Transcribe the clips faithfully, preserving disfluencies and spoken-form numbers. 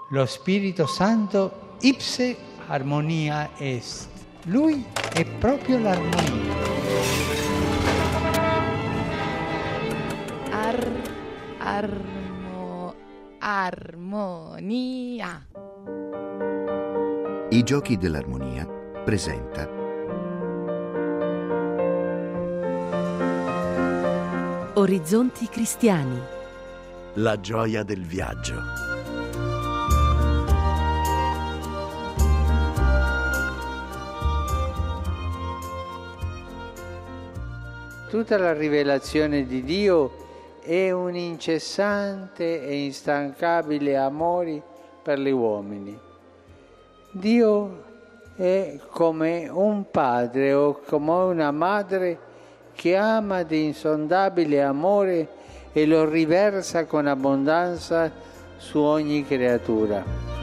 Lo Spirito Santo ipse armonia est. Lui è proprio l'armonia. Ar, armo, armonia. I Giochi dell'Armonia presenta Orizzonti cristiani. La gioia del viaggio. Tutta la rivelazione di Dio è un incessante e instancabile amore per gli uomini. Dio è come un padre o come una madre che ama di insondabile amore e lo riversa con abbondanza su ogni creatura.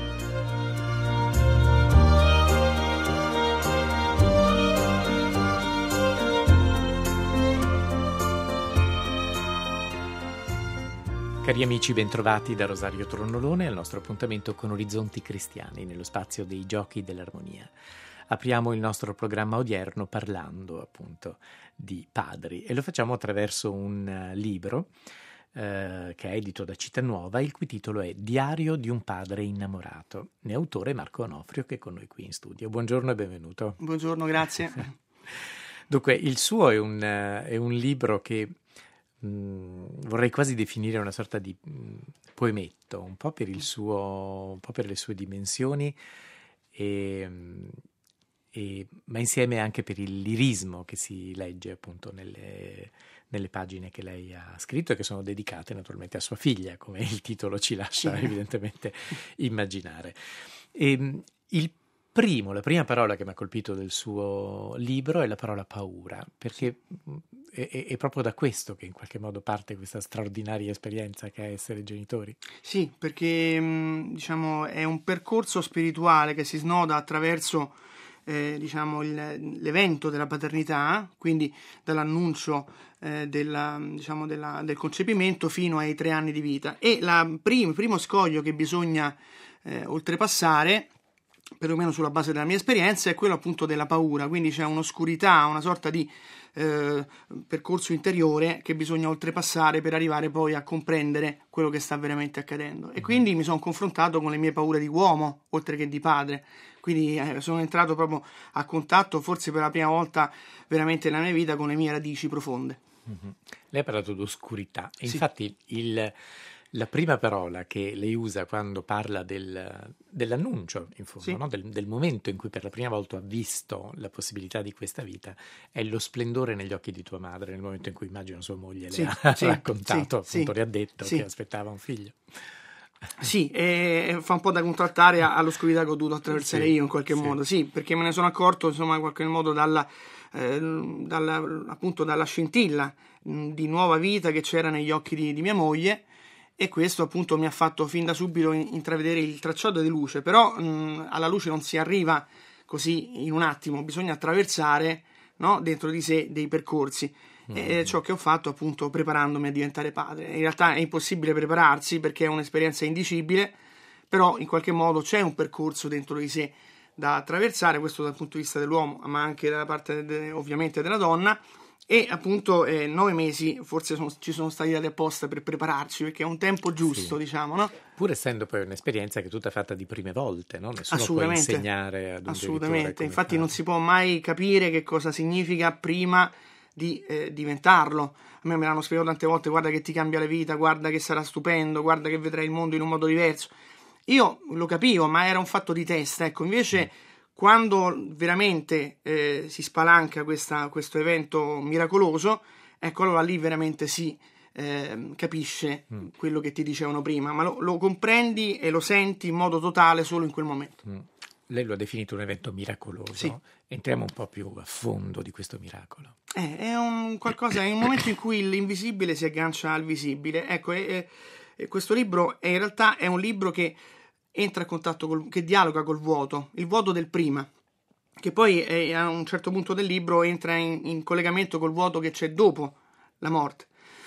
Cari amici, bentrovati da Rosario Tronnolone al nostro appuntamento con Orizzonti Cristiani nello spazio dei Giochi dell'Armonia. Apriamo il nostro programma odierno parlando appunto di padri e lo facciamo attraverso un uh, libro uh, che è edito da Città Nuova, il cui titolo è Diario di un padre innamorato. Ne è autore Marco Onofrio, che è con noi qui in studio. Buongiorno e benvenuto. Buongiorno, grazie. Dunque, il suo è un, uh, è un libro che vorrei quasi definire una sorta di poemetto, un po' per il suo, un po' per le sue dimensioni, e, e, ma insieme anche per il lirismo che si legge appunto nelle, nelle pagine che lei ha scritto e che sono dedicate naturalmente a sua figlia, come il titolo ci lascia evidentemente immaginare. E, il primo, la prima parola che mi ha colpito del suo libro è la parola paura, perché è, è, è proprio da questo che in qualche modo parte questa straordinaria esperienza che è essere genitori. Sì, perché diciamo è un percorso spirituale che si snoda attraverso eh, diciamo il, l'evento della paternità, quindi dall'annuncio eh, della, diciamo della, del concepimento fino ai tre anni di vita, e la prim, il primo scoglio che bisogna eh, oltrepassare, perlomeno sulla base della mia esperienza, è quello appunto della paura. Quindi c'è un'oscurità, una sorta di eh, percorso interiore che bisogna oltrepassare per arrivare poi a comprendere quello che sta veramente accadendo. E quindi mi sono confrontato con le mie paure di uomo, oltre che di padre. Quindi eh, sono entrato proprio a contatto, forse per la prima volta veramente nella mia vita, con le mie radici profonde. Mm-hmm. Lei ha parlato di oscurità, e sì. Infatti il... La prima parola che lei usa quando parla del, dell'annuncio, in fondo, sì. no? del, del momento in cui per la prima volta ha visto la possibilità di questa vita, è lo splendore negli occhi di tua madre, nel momento in cui immagino sua moglie sì, le ha sì, raccontato, sì, appunto sì, le ha detto sì. che aspettava un figlio. Sì, e fa un po' da contraltare all'oscurità che ho dovuto attraversare sì, io in qualche sì. modo, sì, perché me ne sono accorto, insomma, in qualche modo dalla, eh, dalla, appunto dalla scintilla mh, di nuova vita che c'era negli occhi di, di mia moglie. E questo appunto mi ha fatto fin da subito intravedere il tracciato di luce, però mh, alla luce non si arriva così in un attimo, bisogna attraversare, no, dentro di sé dei percorsi. Mm. E ciò che ho fatto appunto preparandomi a diventare padre. In realtà è impossibile prepararsi perché è un'esperienza indicibile, però in qualche modo c'è un percorso dentro di sé da attraversare, questo dal punto di vista dell'uomo, ma anche dalla parte de, ovviamente della donna. E appunto eh, nove mesi forse sono, ci sono stati dati apposta per prepararci, perché è un tempo giusto, sì. diciamo, no? Pur essendo poi un'esperienza che è tutta fatta di prime volte, no? Nessuno può insegnare ad un assolutamente, infatti fare. Non si può mai capire che cosa significa prima di eh, diventarlo. A me me l'hanno spiegato tante volte: guarda che ti cambia la vita, guarda che sarà stupendo, guarda che vedrai il mondo in un modo diverso. Io lo capivo, ma era un fatto di testa, ecco. Invece mm. quando veramente eh, si spalanca questa, questo evento miracoloso, ecco, allora lì veramente si eh, capisce mm. quello che ti dicevano prima, ma lo, lo comprendi e lo senti in modo totale solo in quel momento. Mm. Lei lo ha definito un evento miracoloso. Sì. Entriamo un po' più a fondo di questo miracolo. Eh, è un qualcosa, è un momento in cui l'invisibile si aggancia al visibile. Ecco, e, e questo libro è, in realtà è un libro che entra a contatto col, che dialoga col vuoto, il vuoto del prima, che poi è, a un certo punto del libro entra in, in collegamento col vuoto che c'è dopo la morte.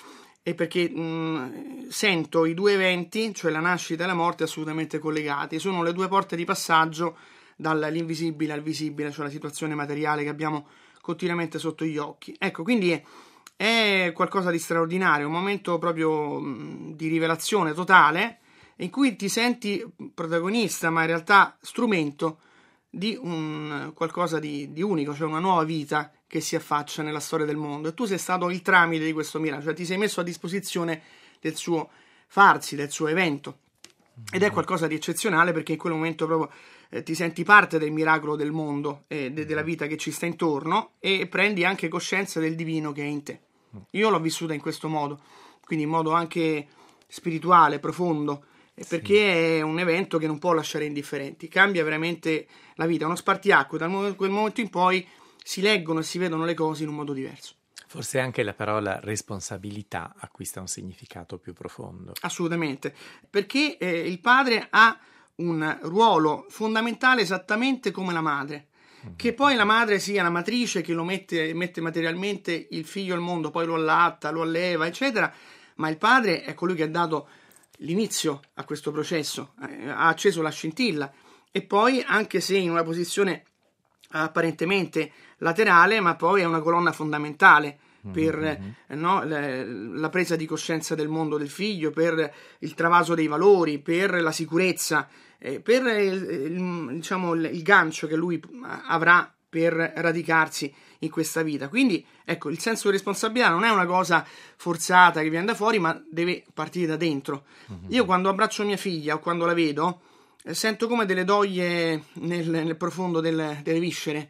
e perché mh, sento i due eventi, cioè la nascita e la morte, assolutamente collegati. Sono le due porte di passaggio dall'invisibile al visibile, cioè la situazione materiale che abbiamo continuamente sotto gli occhi. Ecco, quindi è, è qualcosa di straordinario, un momento proprio mh, di rivelazione totale, in cui ti senti protagonista, ma in realtà strumento di un qualcosa di, di unico, cioè una nuova vita che si affaccia nella storia del mondo, e tu sei stato il tramite di questo miracolo, cioè ti sei messo a disposizione del suo farsi, del suo evento, ed è qualcosa di eccezionale, perché in quel momento proprio eh, ti senti parte del miracolo del mondo e de- della vita che ci sta intorno, e prendi anche coscienza del divino che è in te. Io l'ho vissuta in questo modo, quindi in modo anche spirituale, profondo, perché sì. È un evento che non può lasciare indifferenti, cambia veramente la vita, è uno spartiacque, da quel momento in poi si leggono e si vedono le cose in un modo diverso. Forse anche la parola responsabilità acquista un significato più profondo. Assolutamente, perché eh, il padre ha un ruolo fondamentale esattamente come la madre, mm-hmm. che poi la madre sia la matrice che lo mette, mette materialmente il figlio al mondo, poi lo allatta, lo alleva, eccetera, ma il padre è colui che ha dato l'inizio a questo processo, eh, ha acceso la scintilla, e poi, anche se in una posizione apparentemente laterale, ma poi è una colonna fondamentale per mm-hmm. eh, no, la, la presa di coscienza del mondo del figlio, per il travaso dei valori, per la sicurezza, eh, per il, il, diciamo, il, il gancio che lui avrà per radicarsi in questa vita. Quindi ecco, il senso di responsabilità non è una cosa forzata che viene da fuori, ma deve partire da dentro. Mm-hmm. Io quando abbraccio mia figlia o quando la vedo, eh, sento come delle doglie nel, nel profondo del, delle viscere,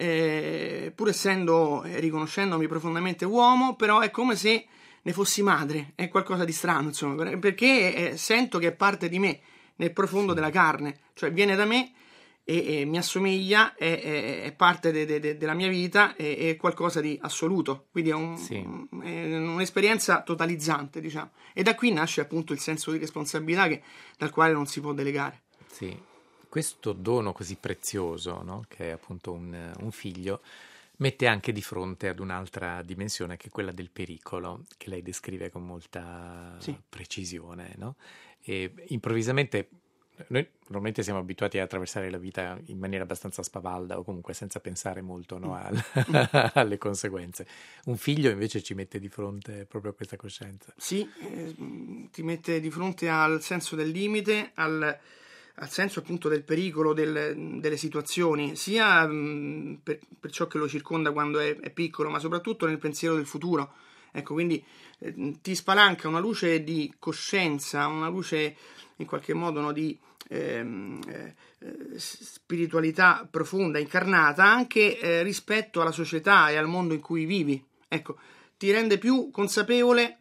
eh, pur essendo, eh, riconoscendomi profondamente uomo, però è come se ne fossi madre, è qualcosa di strano, insomma, perché eh, sento che è parte di me, nel profondo della carne, cioè viene da me e, e mi assomiglia, è, è, è parte de, de, de, della mia vita, è, è qualcosa di assoluto, quindi è, un, sì. è un'esperienza totalizzante, diciamo, e da qui nasce appunto il senso di responsabilità che, dal quale non si può delegare. Sì, questo dono così prezioso, no? Che è appunto un, un figlio, mette anche di fronte ad un'altra dimensione, che è quella del pericolo, che lei descrive con molta sì. precisione, no? E improvvisamente noi normalmente siamo abituati a attraversare la vita in maniera abbastanza spavalda, o comunque senza pensare molto, no, al, alle conseguenze. Un figlio invece ci mette di fronte proprio a questa coscienza. Sì, eh, ti mette di fronte al senso del limite, al, al senso appunto del pericolo del, delle situazioni, sia mh, per, per ciò che lo circonda quando è, è piccolo, ma soprattutto nel pensiero del futuro. Ecco, quindi eh, ti spalanca una luce di coscienza, una luce in qualche modo, no, di ehm, eh, spiritualità profonda, incarnata, anche eh, rispetto alla società e al mondo in cui vivi. Ecco, ti rende più consapevole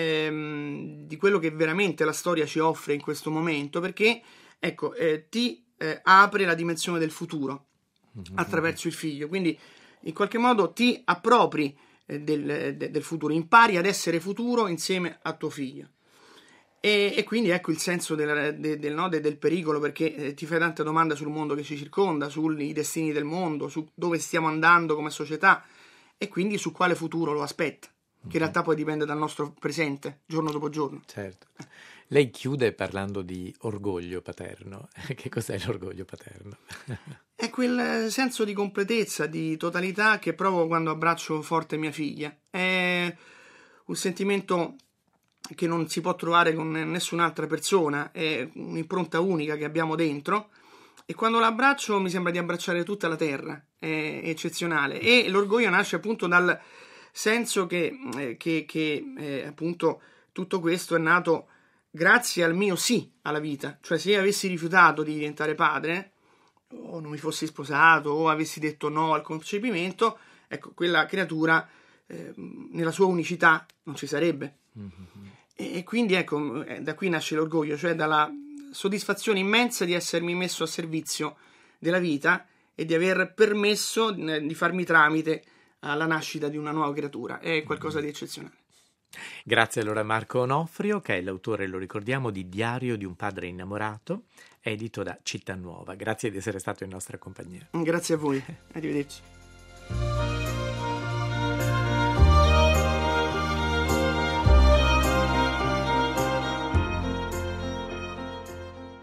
ehm, di quello che veramente la storia ci offre in questo momento, perché ecco, eh, ti eh, apre la dimensione del futuro attraverso il figlio, quindi in qualche modo ti appropri Del, de, del futuro, impari ad essere futuro insieme a tuo figlio, e, e quindi ecco il senso del, de, del, no, de, del pericolo, perché eh, ti fai tante domande sul mondo che ci circonda, sui destini del mondo, su dove stiamo andando come società, e quindi su quale futuro lo aspetta, che in realtà poi dipende dal nostro presente, giorno dopo giorno. Certo. Lei chiude parlando di orgoglio paterno. Che cos'è l'orgoglio paterno? È quel senso di completezza, di totalità che provo quando abbraccio forte mia figlia. È un sentimento che non si può trovare con nessun'altra persona, è un'impronta unica che abbiamo dentro, e quando l'abbraccio mi sembra di abbracciare tutta la terra, è eccezionale. E l'orgoglio nasce appunto dal senso che, eh, che, che eh, appunto tutto questo è nato grazie al mio sì alla vita, cioè se io avessi rifiutato di diventare padre, o non mi fossi sposato, o avessi detto no al concepimento, ecco, quella creatura eh, nella sua unicità non ci sarebbe. Mm-hmm. E, e quindi ecco, eh, da qui nasce l'orgoglio, cioè dalla soddisfazione immensa di essermi messo a servizio della vita e di aver permesso eh, di farmi tramite alla nascita di una nuova creatura. È qualcosa mm-hmm. di eccezionale. Grazie allora a Marco Onofrio, che è l'autore, lo ricordiamo, di Diario di un padre innamorato, edito da Città Nuova. Grazie di essere stato in nostra compagnia. Grazie a voi, arrivederci.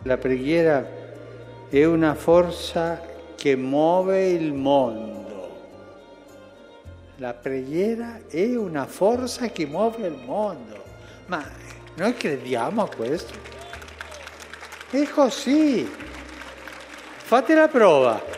La preghiera è una forza che muove il mondo. La preghiera è una forza che muove il mondo. Ma noi crediamo a questo? È così. Fate la prova.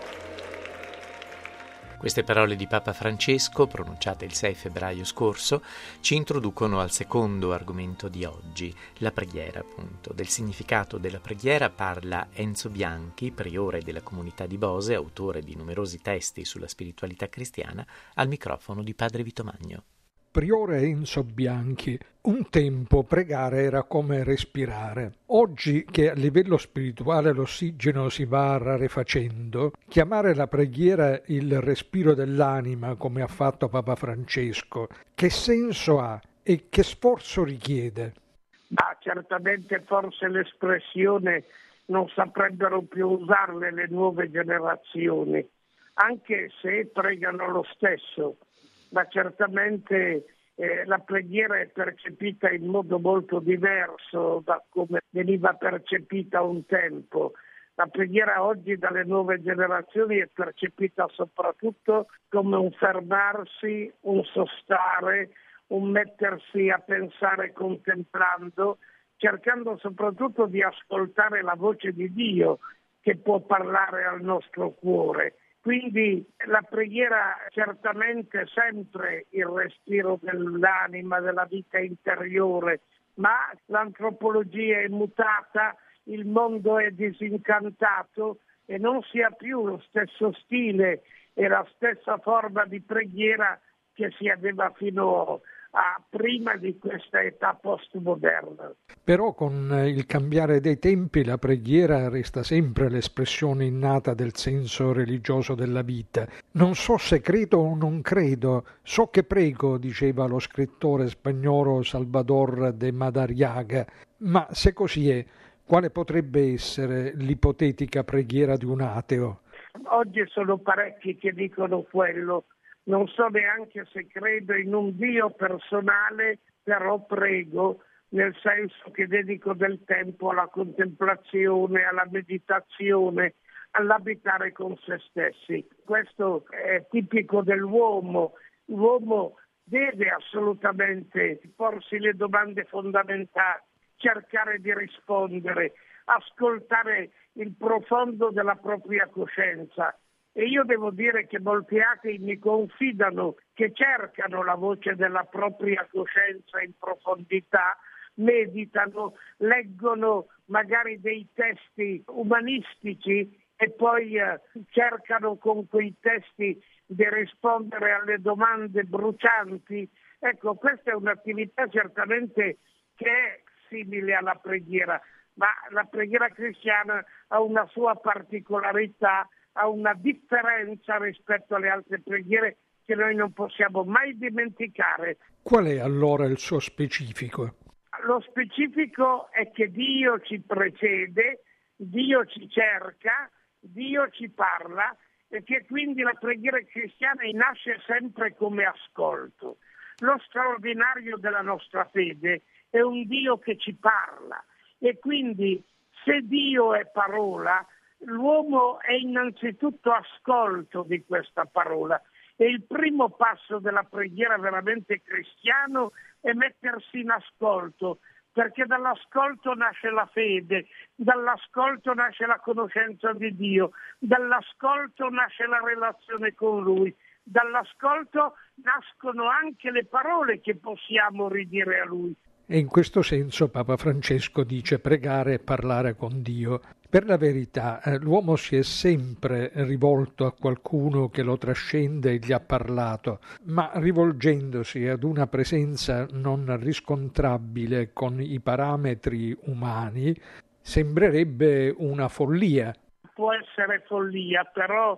Queste parole di Papa Francesco, pronunciate il sei febbraio scorso, ci introducono al secondo argomento di oggi, la preghiera, appunto. Del significato della preghiera parla Enzo Bianchi, priore della comunità di Bose, autore di numerosi testi sulla spiritualità cristiana, al microfono di Padre Vito Magno. Priore Enzo Bianchi, un tempo pregare era come respirare. Oggi che a livello spirituale l'ossigeno si va rarefacendo, chiamare la preghiera il respiro dell'anima, come ha fatto Papa Francesco, che senso ha e che sforzo richiede? Ma certamente forse l'espressione non saprebbero più usarle le nuove generazioni, anche se pregano lo stesso. Ma certamente eh, la preghiera è percepita in modo molto diverso da come veniva percepita un tempo. La preghiera oggi dalle nuove generazioni è percepita soprattutto come un fermarsi, un sostare, un mettersi a pensare contemplando, cercando soprattutto di ascoltare la voce di Dio che può parlare al nostro cuore. Quindi la preghiera certamente è sempre il respiro dell'anima, della vita interiore, ma l'antropologia è mutata, il mondo è disincantato e non si ha più lo stesso stile e la stessa forma di preghiera che si aveva fino a prima di questa età postmoderna. Però con il cambiare dei tempi la preghiera resta sempre l'espressione innata del senso religioso della vita. Non so se credo o non credo, so che prego, diceva lo scrittore spagnolo Salvador de Madariaga, ma se così è, quale potrebbe essere l'ipotetica preghiera di un ateo? Oggi sono parecchi che dicono quello. Non so neanche se credo in un Dio personale, però prego, nel senso che dedico del tempo alla contemplazione, alla meditazione, all'abitare con se stessi. Questo è tipico dell'uomo. L'uomo deve assolutamente porsi le domande fondamentali, cercare di rispondere, ascoltare il profondo della propria coscienza. E io devo dire che molti atei mi confidano che cercano la voce della propria coscienza in profondità, meditano, leggono magari dei testi umanistici e poi eh, cercano con quei testi di rispondere alle domande brucianti. Ecco, questa è un'attività certamente che è simile alla preghiera, ma la preghiera cristiana ha una sua particolarità, ha una differenza rispetto alle altre preghiere che noi non possiamo mai dimenticare. Qual è allora il suo specifico? Lo specifico è che Dio ci precede, Dio ci cerca, Dio ci parla e che quindi la preghiera cristiana nasce sempre come ascolto. Lo straordinario della nostra fede è un Dio che ci parla e quindi se Dio è parola, l'uomo è innanzitutto ascolto di questa parola e il primo passo della preghiera veramente cristiano è mettersi in ascolto, perché dall'ascolto nasce la fede, dall'ascolto nasce la conoscenza di Dio, dall'ascolto nasce la relazione con Lui, dall'ascolto nascono anche le parole che possiamo ridire a Lui. E in questo senso Papa Francesco dice pregare e parlare con Dio. Per la verità, eh, l'uomo si è sempre rivolto a qualcuno che lo trascende e gli ha parlato, ma rivolgendosi ad una presenza non riscontrabile con i parametri umani, sembrerebbe una follia. Può essere follia, però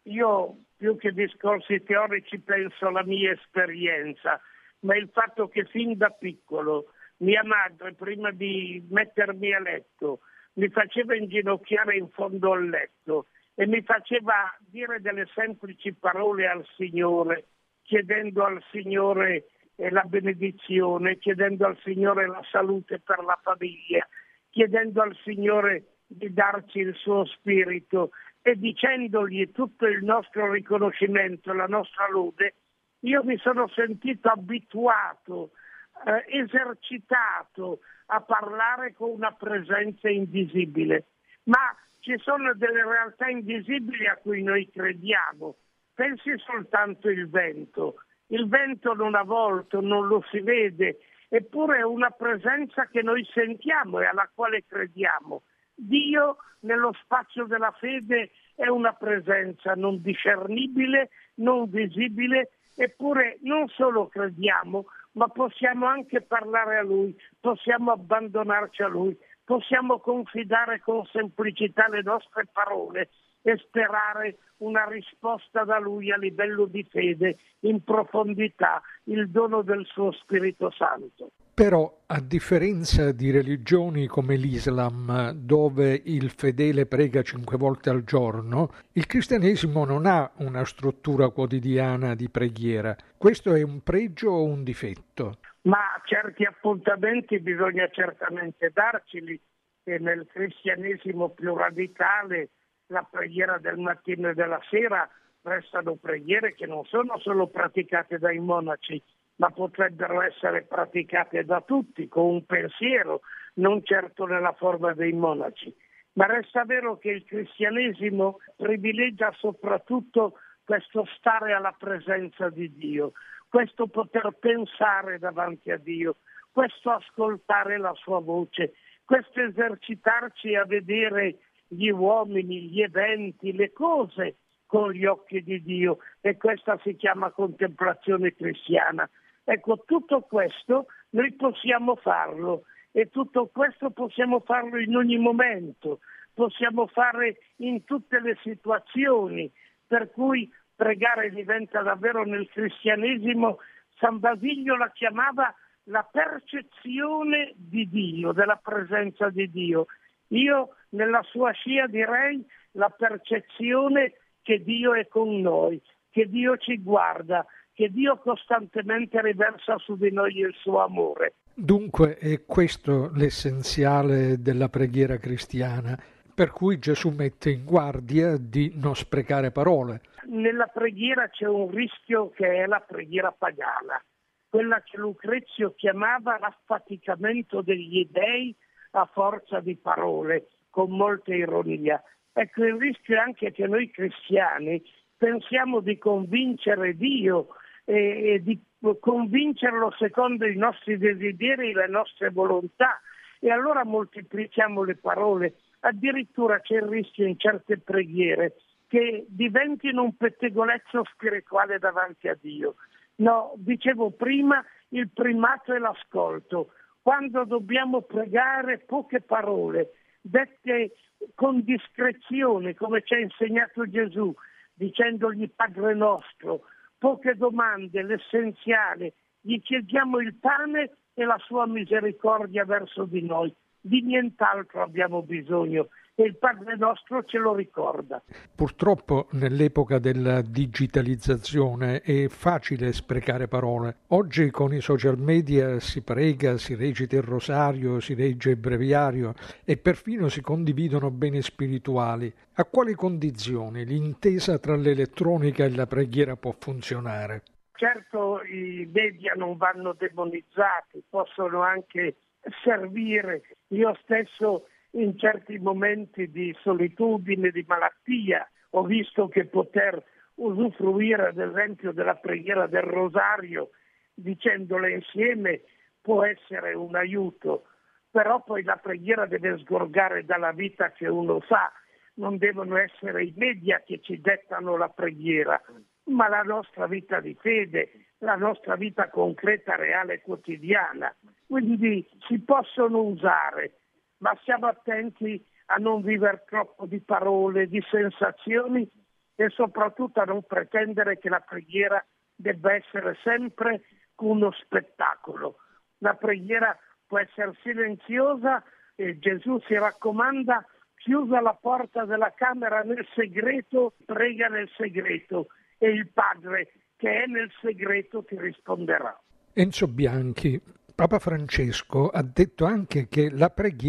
io più che discorsi teorici penso alla mia esperienza, ma il fatto che fin da piccolo mia madre, prima di mettermi a letto, mi faceva inginocchiare in fondo al letto e mi faceva dire delle semplici parole al Signore, chiedendo al Signore la benedizione, chiedendo al Signore la salute per la famiglia, chiedendo al Signore di darci il suo spirito e dicendogli tutto il nostro riconoscimento, la nostra lode, io mi sono sentito abituato, eh, esercitato a parlare con una presenza invisibile. Ma ci sono delle realtà invisibili a cui noi crediamo. Pensi soltanto il vento. Il vento non ha volto, non lo si vede, eppure è una presenza che noi sentiamo e alla quale crediamo. Dio nello spazio della fede è una presenza non discernibile, non visibile, eppure non solo crediamo, ma possiamo anche parlare a Lui, possiamo abbandonarci a Lui, possiamo confidare con semplicità le nostre parole e sperare una risposta da Lui a livello di fede, in profondità, il dono del suo Spirito Santo. Però, a differenza di religioni come l'Islam, dove il fedele prega cinque volte al giorno, il cristianesimo non ha una struttura quotidiana di preghiera. Questo è un pregio o un difetto? Ma certi appuntamenti bisogna certamente darceli, e nel cristianesimo più radicale la preghiera del mattino e della sera restano preghiere che non sono solo praticate dai monaci, ma potrebbero essere praticate da tutti con un pensiero, non certo nella forma dei monaci. Ma resta vero che il cristianesimo privilegia soprattutto questo stare alla presenza di Dio, questo poter pensare davanti a Dio, questo ascoltare la sua voce, questo esercitarci a vedere gli uomini, gli eventi, le cose con gli occhi di Dio, e questa si chiama contemplazione cristiana. Ecco, tutto questo noi possiamo farlo, e tutto questo possiamo farlo in ogni momento, possiamo fare in tutte le situazioni, per cui pregare diventa davvero nel cristianesimo, San Basilio la chiamava la percezione di Dio, della presenza di Dio. Io nella sua scia direi la percezione che Dio è con noi, che Dio ci guarda, che Dio costantemente riversa su di noi il suo amore. Dunque è questo l'essenziale della preghiera cristiana, per cui Gesù mette in guardia di non sprecare parole. Nella preghiera c'è un rischio che è la preghiera pagana, quella che Lucrezio chiamava l'affaticamento degli dei a forza di parole, con molta ironia. Ecco, il rischio è anche che noi cristiani pensiamo di convincere Dio e, e di convincerlo secondo i nostri desideri e le nostre volontà, e allora moltiplichiamo le parole. Addirittura c'è il rischio in certe preghiere che diventino un pettegolezzo spirituale davanti a Dio. No, dicevo prima, il primato è l'ascolto. Quando dobbiamo pregare, poche parole, dette con discrezione, come ci ha insegnato Gesù, dicendogli Padre nostro, poche domande, l'essenziale, gli chiediamo il pane e la sua misericordia verso di noi, di nient'altro abbiamo bisogno, e il Padre nostro ce lo ricorda. Purtroppo nell'epoca della digitalizzazione è facile sprecare parole. Oggi con i social media si prega, si recita il rosario, si legge il breviario e perfino si condividono beni spirituali. A quali condizioni l'intesa tra l'elettronica e la preghiera può funzionare? Certo, i media non vanno demonizzati, possono anche servire. Io stesso in certi momenti di solitudine, di malattia, ho visto che poter usufruire ad esempio della preghiera del rosario dicendola insieme può essere un aiuto, però poi la preghiera deve sgorgare dalla vita che uno fa, non devono essere i media che ci dettano la preghiera, ma la nostra vita di fede, la nostra vita concreta, reale, quotidiana. Quindi si possono usare, ma siamo attenti a non vivere troppo di parole, di sensazioni, e soprattutto a non pretendere che la preghiera debba essere sempre uno spettacolo. La preghiera può essere silenziosa e Gesù si raccomanda: chiusa la porta della camera nel segreto, prega nel segreto, e il Padre che è nel segreto ti risponderà. Enzo Bianchi, Papa Francesco ha detto anche che la preghiera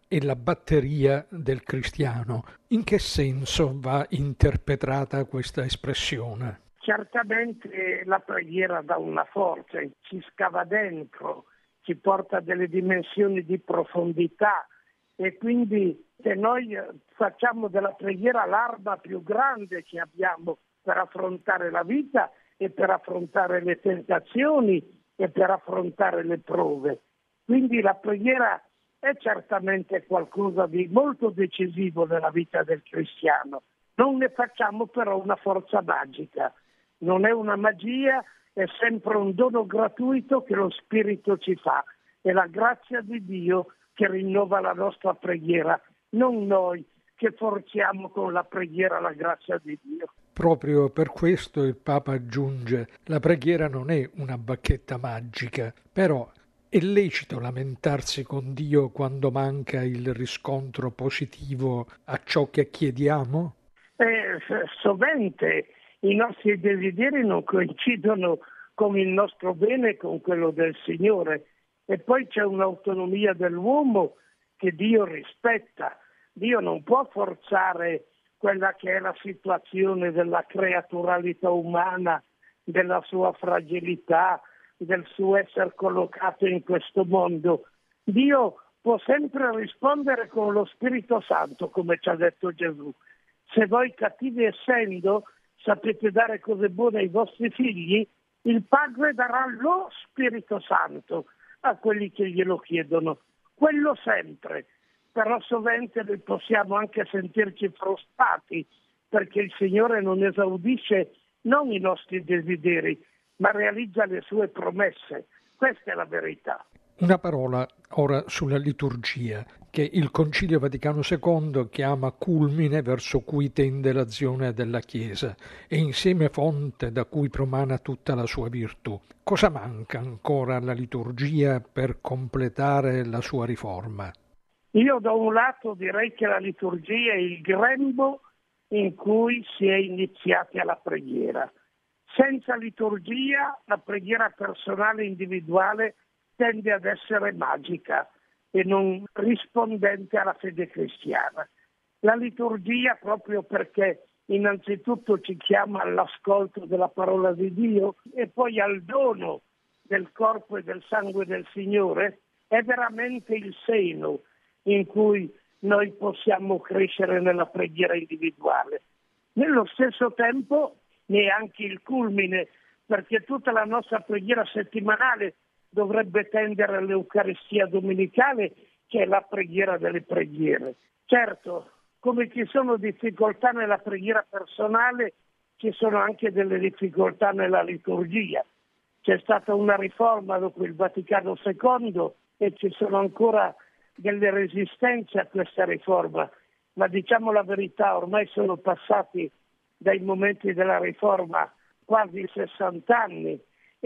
è la batteria del cristiano. In che senso va interpretata questa espressione? Certamente la preghiera dà una forza, ci scava dentro, ci porta a delle dimensioni di profondità e quindi se noi facciamo della preghiera l'arma più grande che abbiamo per affrontare la vita e per affrontare le tentazioni e per affrontare le prove. Quindi la preghiera è certamente qualcosa di molto decisivo nella vita del cristiano. Non ne facciamo però una forza magica. Non è una magia, è sempre un dono gratuito che lo Spirito ci fa. È la grazia di Dio che rinnova la nostra preghiera, non noi che forziamo con la preghiera la grazia di Dio. Proprio per questo il Papa aggiunge: la preghiera non è una bacchetta magica, però è lecito lamentarsi con Dio quando manca il riscontro positivo a ciò che chiediamo? Eh, sovente i nostri desideri non coincidono con il nostro bene e con quello del Signore. E poi c'è un'autonomia dell'uomo che Dio rispetta. Dio non può forzare quella che è la situazione della creaturalità umana, della sua fragilità, del suo essere collocato in questo mondo. Dio può sempre rispondere con lo Spirito Santo, come ci ha detto Gesù. Se voi cattivi essendo sapete dare cose buone ai vostri figli, il Padre darà lo Spirito Santo a quelli che glielo chiedono. Quello sempre. Però sovente noi possiamo anche sentirci frustrati perché il Signore non esaudisce non i nostri desideri, ma realizza le sue promesse. Questa è la verità. Una parola ora sulla liturgia, che il Concilio Vaticano secondo chiama culmine verso cui tende l'azione della Chiesa e insieme fonte da cui promana tutta la sua virtù. Cosa manca ancora alla liturgia per completare la sua riforma? Io da un lato direi che la liturgia è il grembo in cui si è iniziati alla preghiera. Senza liturgia la preghiera personale e individuale tende ad essere magica e non rispondente alla fede cristiana. La liturgia, proprio perché innanzitutto ci chiama all'ascolto della parola di Dio e poi al dono del corpo e del sangue del Signore, è veramente il seno in cui noi possiamo crescere nella preghiera individuale. Nello stesso tempo neanche il culmine, perché tutta la nostra preghiera settimanale dovrebbe tendere all'Eucaristia domenicale, che è la preghiera delle preghiere. Certo, come ci sono difficoltà nella preghiera personale, ci sono anche delle difficoltà nella liturgia. C'è stata una riforma dopo il Vaticano secondo e ci sono ancora delle resistenze a questa riforma, ma diciamo la verità, ormai sono passati dai momenti della riforma quasi sessanta anni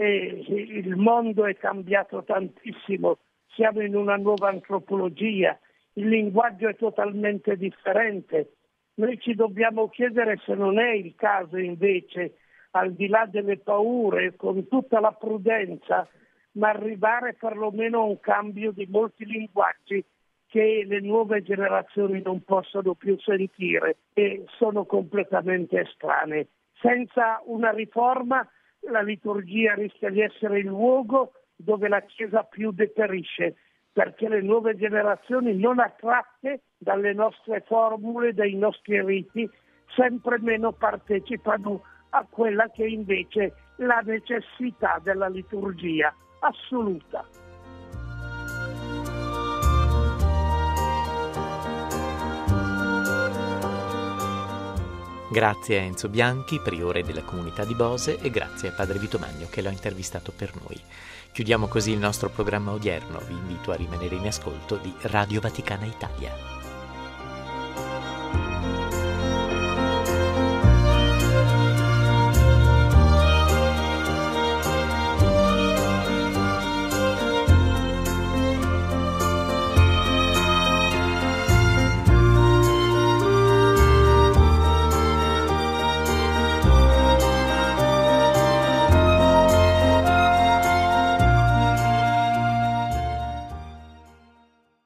e il mondo è cambiato tantissimo, siamo in una nuova antropologia, il linguaggio è totalmente differente. Noi ci dobbiamo chiedere se non è il caso invece, al di là delle paure, con tutta la prudenza, ma arrivare perlomeno a un cambio di molti linguaggi che le nuove generazioni non possono più sentire e sono completamente estranei. Senza una riforma la liturgia rischia di essere il luogo dove la Chiesa più deperisce, perché le nuove generazioni, non attratte dalle nostre formule, dai nostri riti, sempre meno partecipano a quella che è invece la necessità della liturgia assoluta. Grazie a Enzo Bianchi, priore della comunità di Bose, e grazie a Padre Vito Magno che l'ha intervistato per noi. Chiudiamo così il nostro programma odierno. Vi invito a rimanere in ascolto di Radio Vaticana Italia.